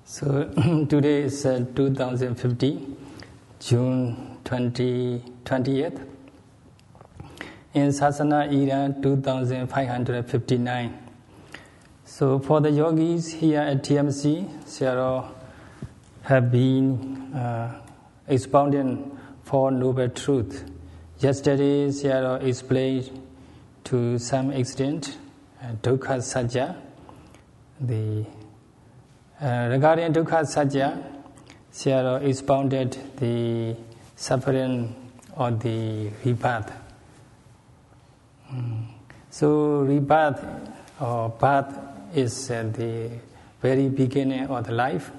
So today is 2050, June 20th. In Sasana era 2559. So for the yogis here at TMC, Sayadaw have been expounding Four Noble Truths. Yesterday, Sayadaw explained to some extent Dukkha Satya. Regarding Dukkha Satya, Sayadaw expounded the suffering or the rebirth. So rebirth or birth is the very beginning of the life.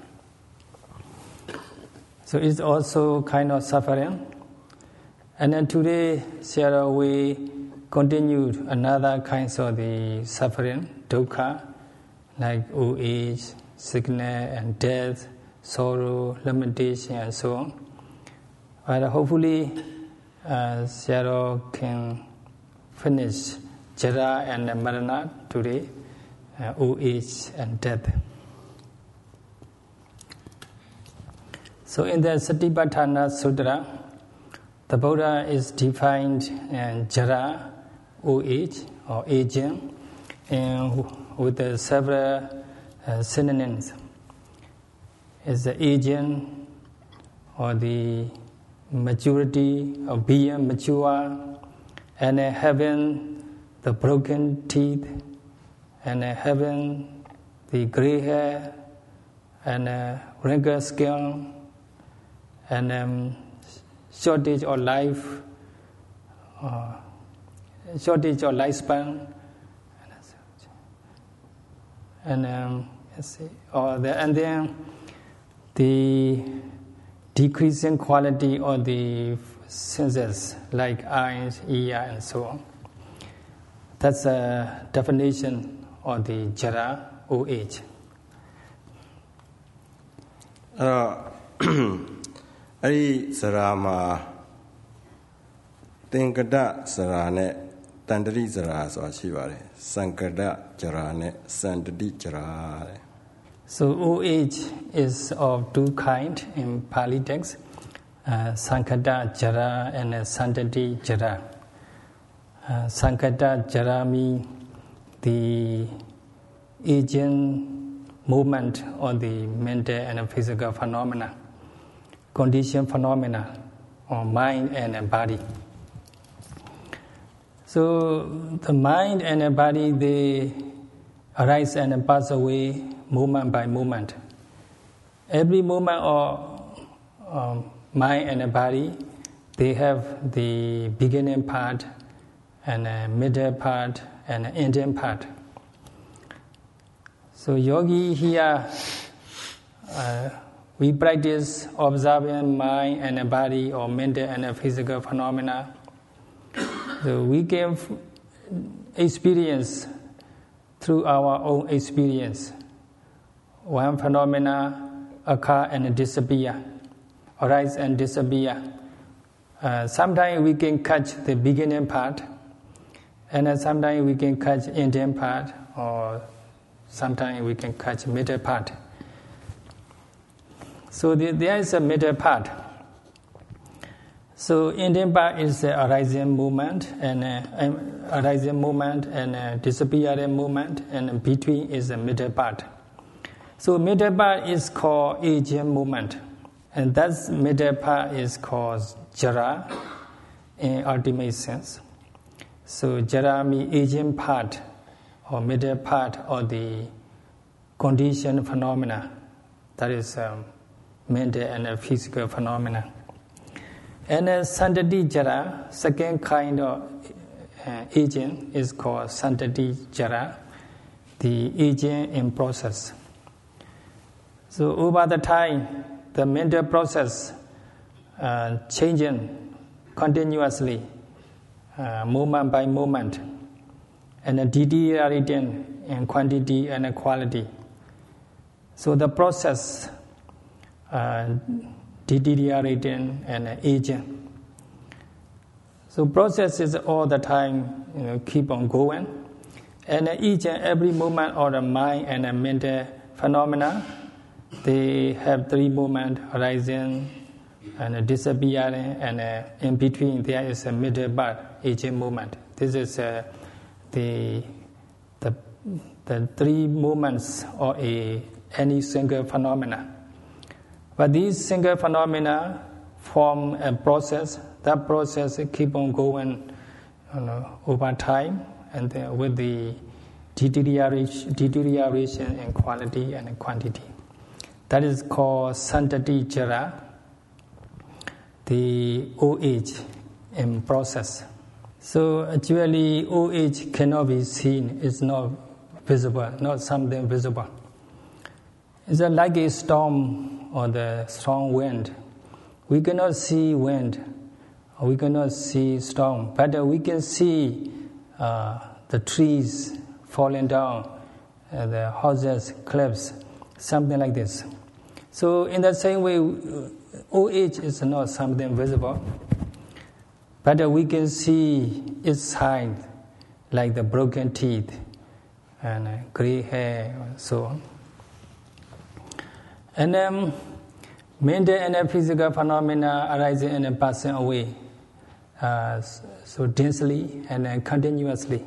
So it's also kind of suffering. And then today, Sayadaw we continued another kinds of the suffering, dukkha, like old age, sickness and death, sorrow, lamentation, and so on. But hopefully, Sayadaw can finish Jara and Marana today, old age and death. So in the Satipatthana Sutra, the Buddha is defined Jara, old age or aging, and with several synonyms. Is the aging or the maturity of being mature, and having the broken teeth, and having the gray hair, and wrinkled skin, and shortage of life, shortage of lifespan, and then the decreasing quality of the senses like eyes, ear, and so on. That's a definition of the Jara, old age. အဲ့ဒီစရာမှာသင်္ကတစရာနဲ့တန္တရိစရာဆိုတာရှိပါတယ်စံကတကြရာနဲ့စန္တတိကြရာတဲ့ So old age is of two kind in Pali text, Sankata Jara and Santati Jara. Sankata Jara means the aging movement of the mental and physical phenomena, condition phenomena of mind and body. So the mind and the body, they arise and pass away moment by moment. Every moment of mind and the body, they have the beginning part and a middle part and an ending part. So yogi here, we practice observing mind and the body or mental and physical phenomena. So we can experience through our own experience. One phenomena occur and disappear, arise and disappear. Sometimes we can catch the beginning part, and sometimes we can catch ending part, or sometimes we can catch middle part. So there is a middle part. So ending part is the arising movement and disappearing movement, and between is the middle part. So middle part is called aging movement, and that middle part is called Jara in ultimate sense. So Jara means aging part or middle part of the condition phenomena, that is mental and physical phenomena. And Santati Jara, second kind of aging, is called Santati Jara, the aging in process. So over the time, the mental process changing continuously, moment by moment, and deteriorating in quantity and quality. So the process deteriorating and aging. So process is all the time, keep on going, and each and every moment of the mind and the mental phenomena they have three moments: arising and disappearing, and in between there is a middle part, aging moment. This is the three moments of any single phenomena. But these single phenomena form a process. That process keep on going over time, and then with the deterioration in quality and quantity. That is called Santati Jara, the old age in process. So actually, old age cannot be seen. It's not visible, not something visible. It's like a storm or the strong wind. We cannot see wind, or we cannot see storm, but we can see the trees falling down, the houses, cliffs, something like this. So in the same way, old age is not something visible, but we can see its signs, like the broken teeth and gray hair and so on. And then mental and physical phenomena arising and passing away so densely and continuously.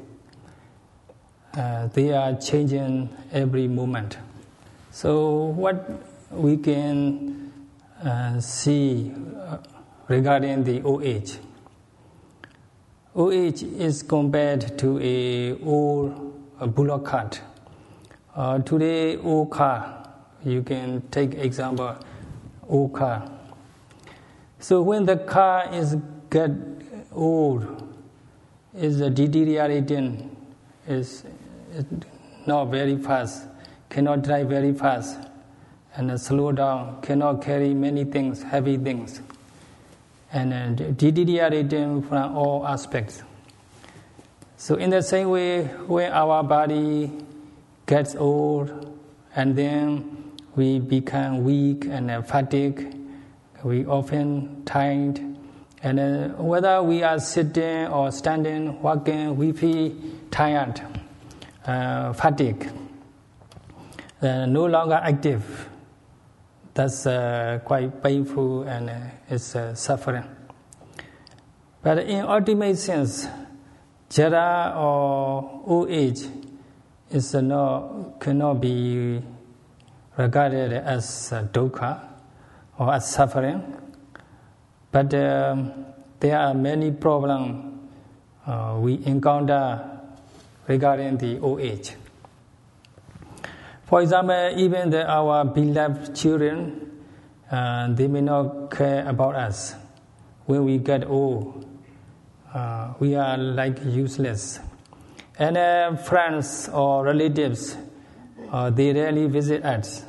They are changing every moment. So what we can see regarding the old age. Old age is compared to a bullock cart. Today, old car, you can take example, old car. So when the car is get old, is deteriorating, is not very fast, cannot drive very fast, and slow down, cannot carry many things, heavy things, and deteriorating from all aspects. So in the same way, when our body gets old, and then we become weak and fatigued, we often tired, and whether we are sitting or standing, walking, we feel tired, fatigued, no longer active. That's quite painful and it's suffering. But in ultimate sense, Jara or old age is cannot be regarded as dukkha or as suffering. But there are many problems we encounter regarding the old age. For example, even our beloved children, they may not care about us. When we get old, we are like useless. And friends or relatives, they rarely visit us.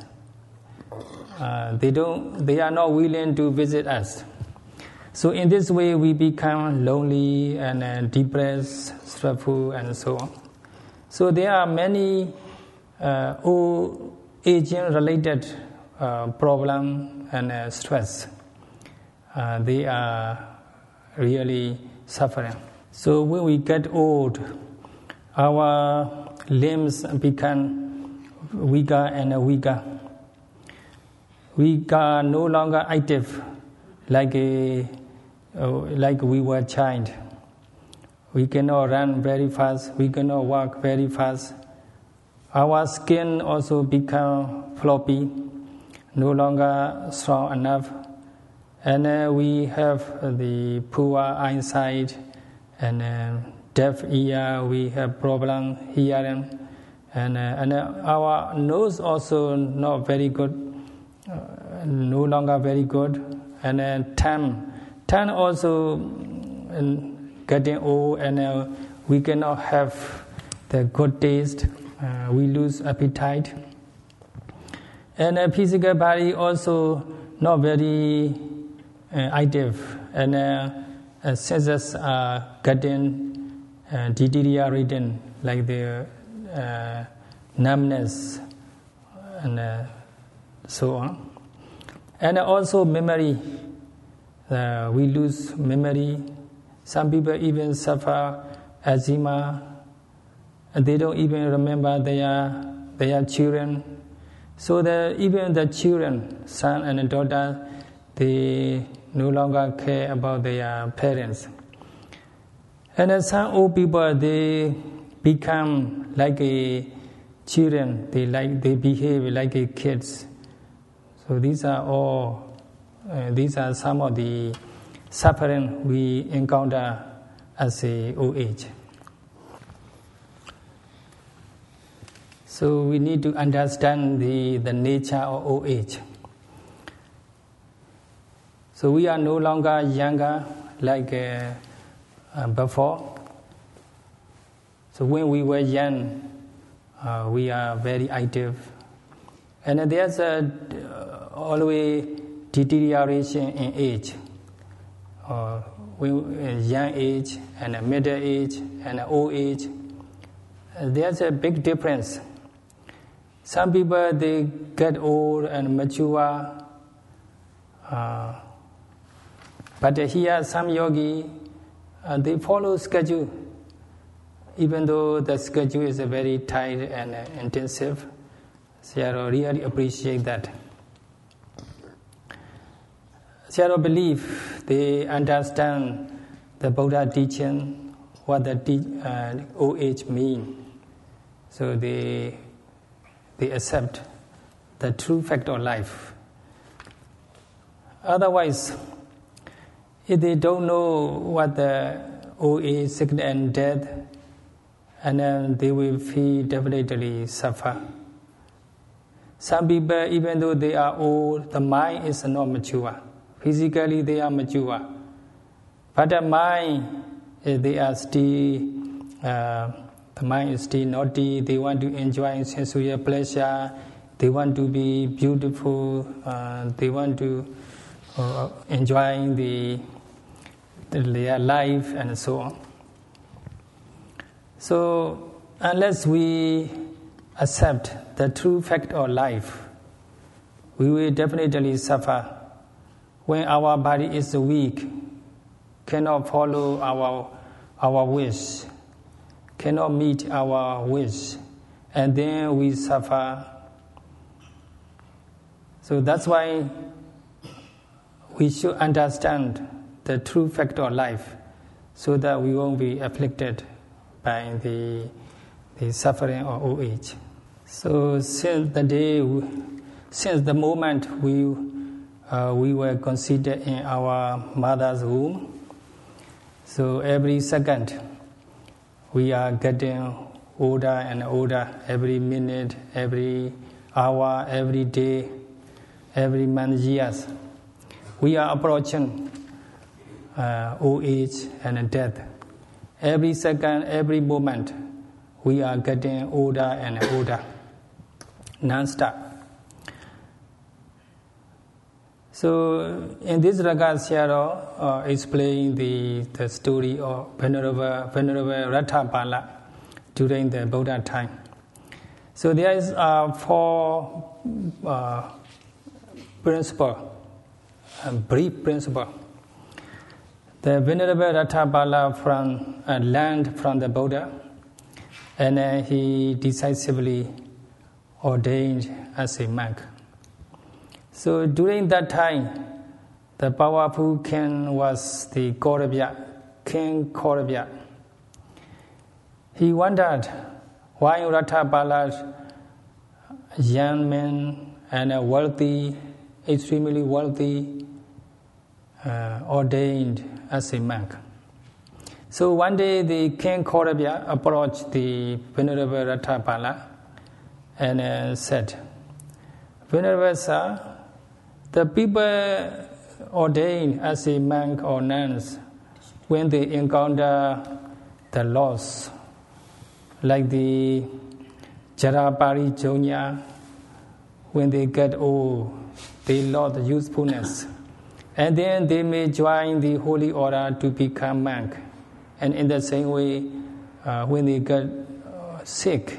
They are not willing to visit us. So in this way, we become lonely and depressed, stressful, and so on. So there are many old aging-related problem and stress. They are really suffering. So when we get old, our limbs become weaker and weaker. We are no longer active like we were child. We cannot run very fast. We cannot walk very fast. Our skin also become floppy, no longer strong enough, and we have the poor eyesight and deaf ear. We have problem hearing, and our nose also not very good, no longer very good, and tongue also getting old, and we cannot have the good taste. We lose appetite, and physical body also not very active, and senses are getting deteriorating, like the numbness and so on, and also memory. We lose memory. Some people even suffer Alzheimer. And they don't even remember their children. So even the children, son and daughter, they no longer care about their parents. And some old people, they become like a children. They behave like a kids. So these are some of the suffering we encounter as a old age. So we need to understand the nature of old age. So we are no longer younger like before. So when we were young, we are very active. And there's always deterioration in age. Young age and middle age and old age. There's a big difference. Some people, they get old and mature. But here, some yogi, they follow schedule. Even though the schedule is very tight and intensive, Sayadaw really appreciate that. Sayadaw believe they understand the Buddha teaching, what the old age mean. So they accept the true fact of life. Otherwise, if they don't know what the old age, sickness and death, and then they will definitely suffer. Some people, even though they are old, the mind is not mature. Physically, they are mature. But the mind, they are still, the mind is still naughty. They want to enjoy sensual pleasure. They want to be beautiful. They want to enjoy their life and so on. So unless we accept the true fact of life, we will definitely suffer. When our body is weak, cannot follow our wish, cannot meet our wish, and then we suffer. So that's why we should understand the true fact of life, so that we won't be afflicted by the suffering of old age. So since the moment we were conceived in our mother's womb, so every second we are getting older and older. Every minute, every hour, every day, every month, years, we are approaching old age and death. Every second, every moment, we are getting older and older, non-stop. So, in this regard, Sayadaw explained the story of Venerable Rathabala during the Buddha time. So, there is 4 principles, brief principle. The Venerable Rathabala learned from the Buddha, and he decisively ordained as a monk. So during that time, the powerful king was the King Kauravya. He wondered why Rathabala's young men and wealthy, extremely wealthy, ordained as a monk. So one day the King Kauravya approached the Venerable Rathabala and said, "Venerable sir, the people ordained as a monk or nuns, when they encounter the loss, like the Jarapari Jonya, when they get old, they lost usefulness. And then they may join the holy order to become monk. And in the same way, when they get sick,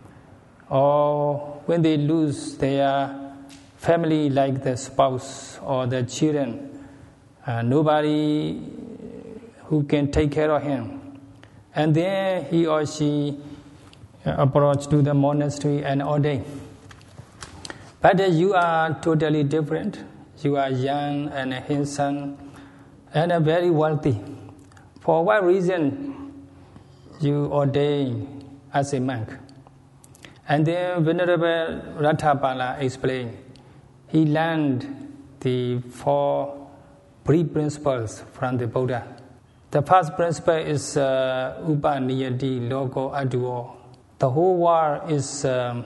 or when they lose their family, like the spouse or the children, nobody who can take care of him. And then he or she approached to the monastery and ordained. But you are totally different. You are young and handsome and very wealthy. For what reason you ordained as a monk? And then Venerable Ratthapala explained, he learned the 4 pre-principles from the Buddha. The first principle is Upaniyati Logo Aduo. The whole world is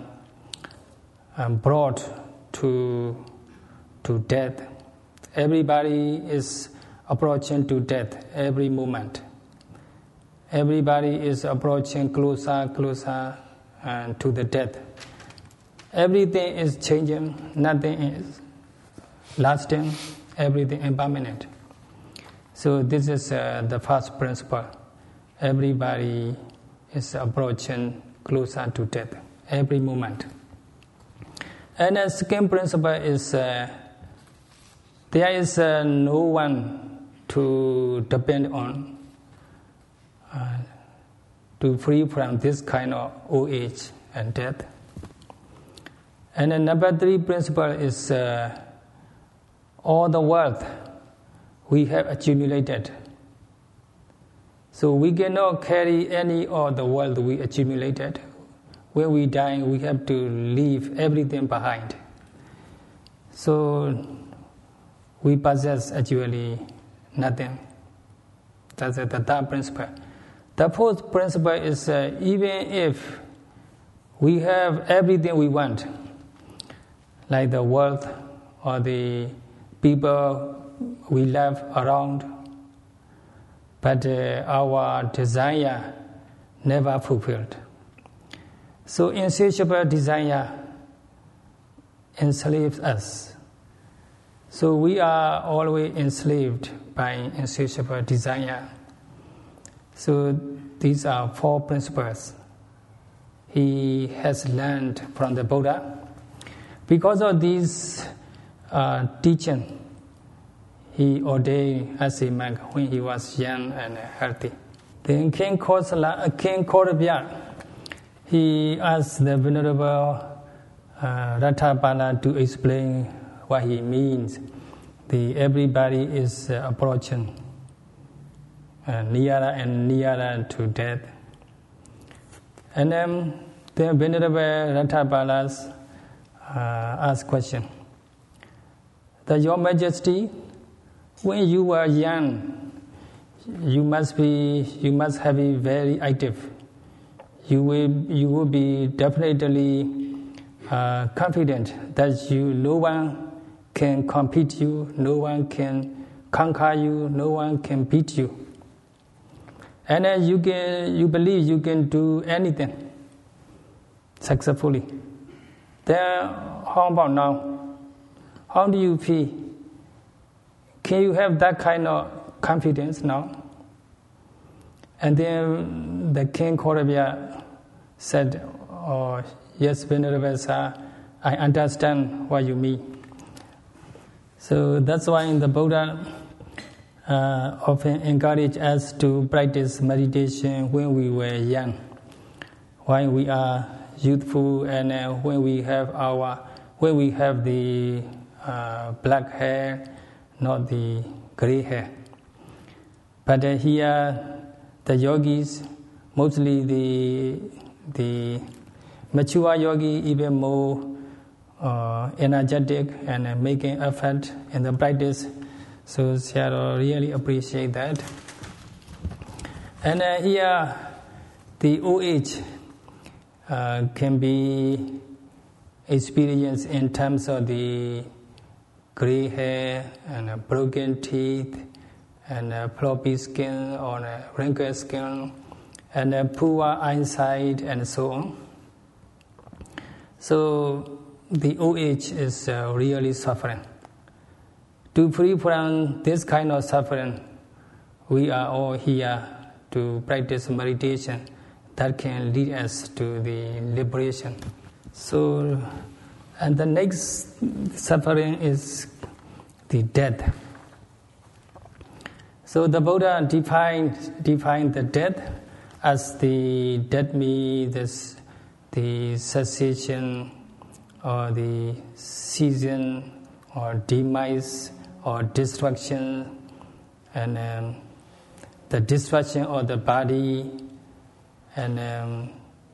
brought to death. Everybody is approaching to death every moment. Everybody is approaching closer to the death. Everything is changing, nothing is lasting, everything impermanent. So this is the first principle. Everybody is approaching closer to death every moment. And the second principle is there is no one to depend on to free from this kind of old age and death. And the number 3 principle is all the wealth we have accumulated. So we cannot carry any of the wealth we accumulated. When we die, we have to leave everything behind. So we possess actually nothing. That's the third principle. The fourth principle is even if we have everything we want, like the wealth or the people we love around, but our desire never fulfilled. So insatiable desire enslaves us. So we are always enslaved by insatiable desire. So these are 4 principles he has learned from the Buddha. Because of these teaching, he ordained as a monk when he was young and healthy. Then King Khaottabhya, he asked the Venerable Ratthapala to explain what he means. Everybody is approaching nearer and nearer to death. And then the Venerable Ratthapala asked question. That Your Majesty, when you were young, you must have been very active. You will be definitely confident that no one can compete you, no one can conquer you, no one can beat you. And then you believe you can do anything successfully. Then how about now? How do you feel? Can you have that kind of confidence now? And then the King Khaottabhya said, "Oh, yes, Venerable Sir, I understand what you mean." So that's why the Buddha often encouraged us to practice meditation when we were young, when we are youthful, and when we have the black hair, not the gray hair. But here, the yogis, mostly the mature yogi, even more energetic and making effort in the practice. So Sayadaw really appreciate that. And here, the old age can be experienced in terms of the gray hair and broken teeth and floppy skin or wrinkled skin and poor eyesight and so on. So the old age is really suffering. To free from this kind of suffering, we are all here to practice meditation that can lead us to the liberation. So, and the next suffering is the death. So the Buddha defined the death as the death means the cessation or the season or demise or destruction, and the destruction of the body, and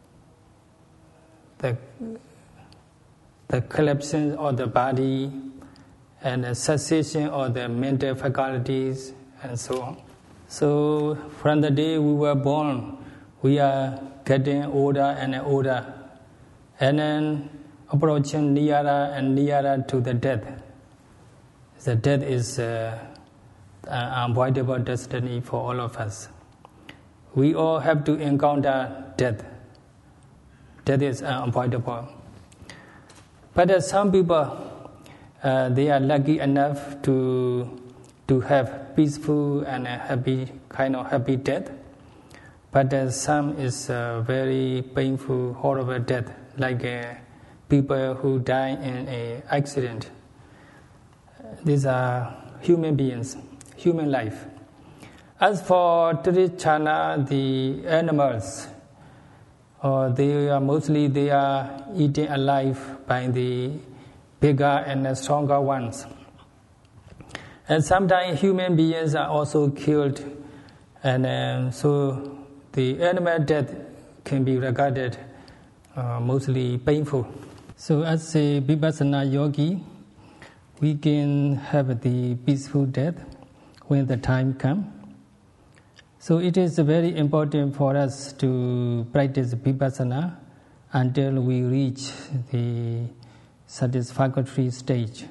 the collapse of the body, and the cessation of the mental faculties, and so on. So from the day we were born, we are getting older and older, and then approaching nearer and nearer to the death. The death is an unavoidable destiny for all of us. We all have to encounter death. Death is unavoidable. But some people, they are lucky enough to have peaceful and happy death. But some is very painful, horrible death, like people who die in an accident. These are human beings, human life. As for Trishana, the animals, they are eaten alive by the bigger and stronger ones. And sometimes human beings are also killed, and so the animal death can be regarded mostly painful. So as a Vipassana yogi, we can have the peaceful death when the time comes. So it is very important for us to practice Vipassana until we reach the satisfactory stage.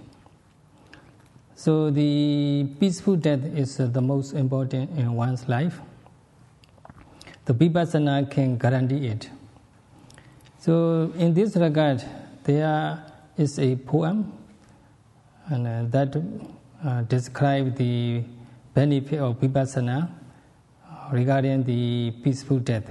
So the peaceful death is the most important in one's life. The Vipassana can guarantee it. So in this regard, there is a poem and that describes the benefit of Vipassana regarding the peaceful death.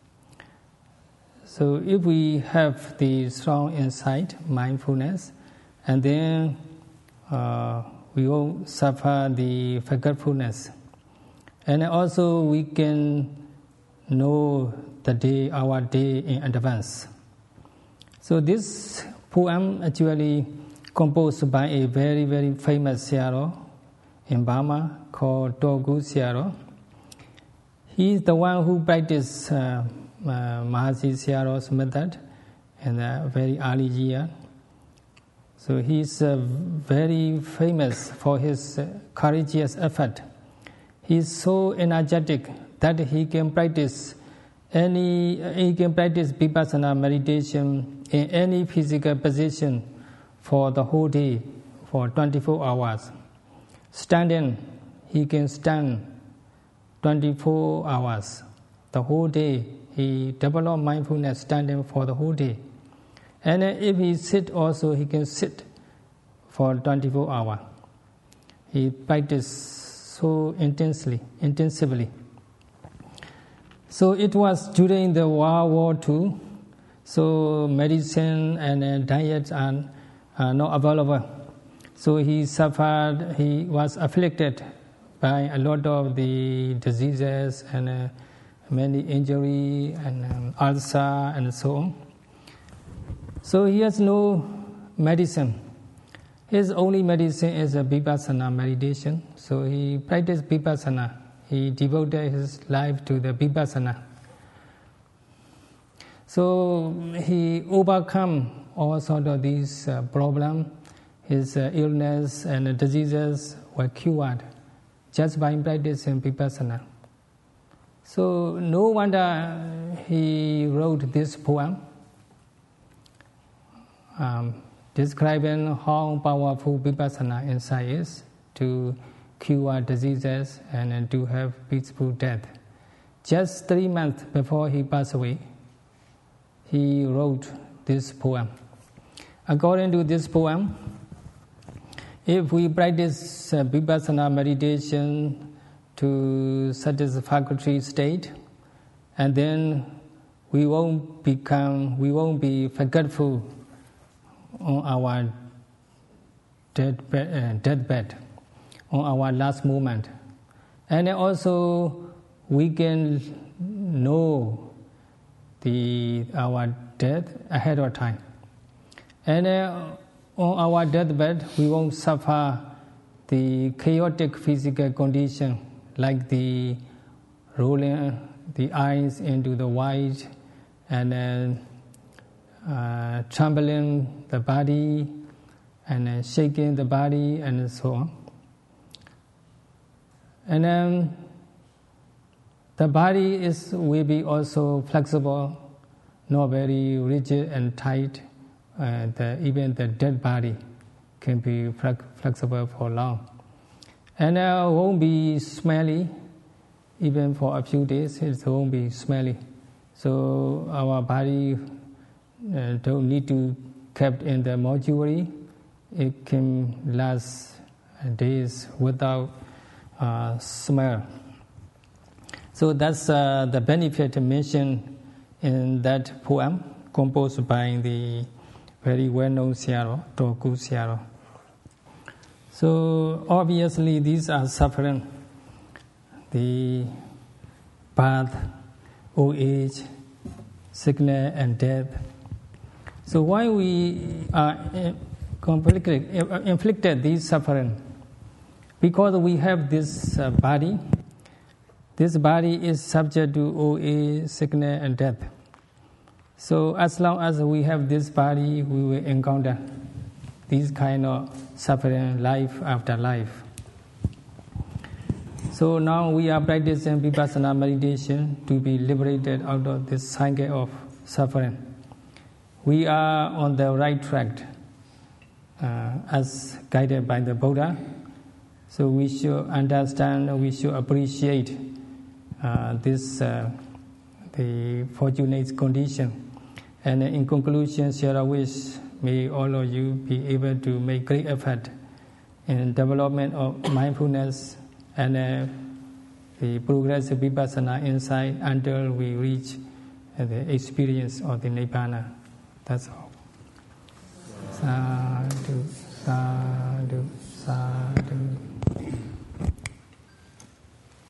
So if we have the strong insight, mindfulness, and then we won't suffer the forgetfulness. And also we can know our day in advance. So this poem actually composed by a very, very famous Sayadaw in Burma called Togu Sayadaw. He is the one who practiced Mahasi Sayadaw's method in a very early year. So he is very famous for his courageous effort. He is so energetic that he can practice Vipassana meditation in any physical position for the whole day, for 24 hours. Standing, he can stand 24 hours. The whole day, he developed mindfulness standing for the whole day. And if he sit also, he can sit for 24 hours. He practiced so intensively. So it was during the World War II, so medicine and diet are not available. So he was afflicted by a lot of the diseases and many injuries and ulcer and so on. So he has no medicine. His only medicine is a Vipassana meditation. So he practiced Vipassana. He devoted his life to the Vipassana. So he overcome all sorts of these problems. His illness and diseases were cured just by practicing Vipassana. So no wonder he wrote this poem describing how powerful Vipassana insight is to cure diseases and to have peaceful death. Just 3 months before he passed away, he wrote this poem. According to this poem, if we practice Vipassana meditation to satisfactory state, and then we won't be forgetful on our deathbed, on our last moment. And also we can know our death ahead of time. And on our deathbed, we won't suffer the chaotic physical condition like the rolling the eyes into the white and then trembling the body and then shaking the body and so on. And then the body will be also flexible, not very rigid and tight. Even the dead body can be flexible for long. And it won't be smelly, even for a few days, it won't be smelly. So our body don't need to kept in the mortuary. It can last days without smell. So that's the benefit mentioned in that poem composed by the very well-known Sayadaw, Toku Sayadaw. So obviously these are suffering, the birth, old age, sickness and death. So why we are inflicted these suffering? Because we have this body. This body is subject to old age, sickness and death. So as long as we have this body, we will encounter these kind of suffering life after life. So now we are practicing Vipassana meditation to be liberated out of this cycle of suffering. We are on the right track as guided by the Buddha. So we should understand, we should appreciate the fortunate condition. And in conclusion, Sayadaw wish may all of you be able to make great effort in development of mindfulness and the progressive Vipassana insight until we reach the experience of the Nibbana. That's all.